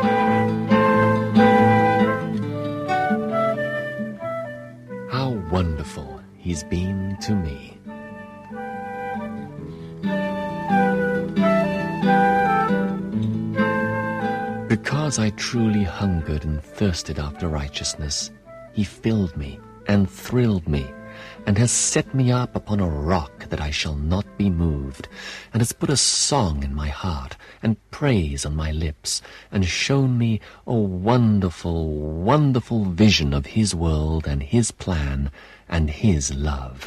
How wonderful he's been to me. Because I truly hungered and thirsted after righteousness, he filled me and thrilled me, and has set me up upon a rock that I shall not be moved, and has put a song in my heart, and praise on my lips, and shown me a wonderful, wonderful vision of his world and his plan and his love.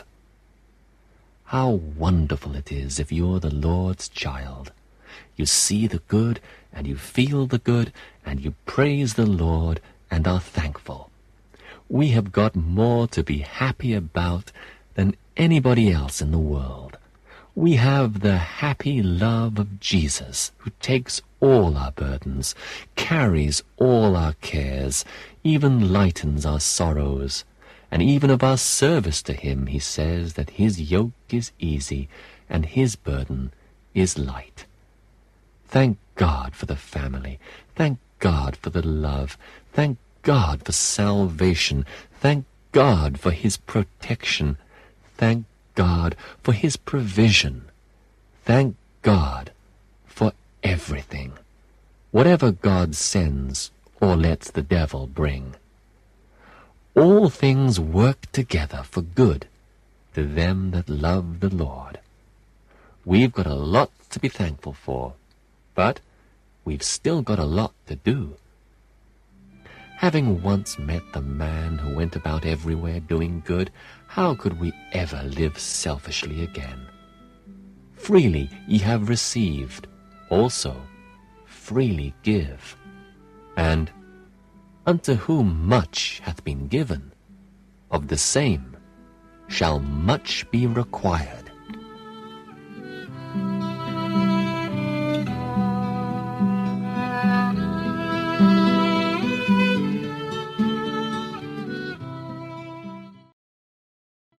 How wonderful it is if you're the Lord's child. You see the good, and you feel the good, and you praise the Lord and are thankful. We have got more to be happy about than anybody else in the world. We have the happy love of Jesus, who takes all our burdens, carries all our cares, even lightens our sorrows. And even of our service to him, he says that his yoke is easy and his burden is light. Thank God for the family. Thank God for the love. Thank God for salvation. Thank God for his protection. Thank God for his provision. Thank God for everything. Whatever God sends or lets the devil bring. All things work together for good to them that love the Lord. We've got a lot to be thankful for, but we've still got a lot to do. Having once met the man who went about everywhere doing good, how could we ever live selfishly again? Freely ye have received, also freely give. And unto whom much hath been given, of the same shall much be required.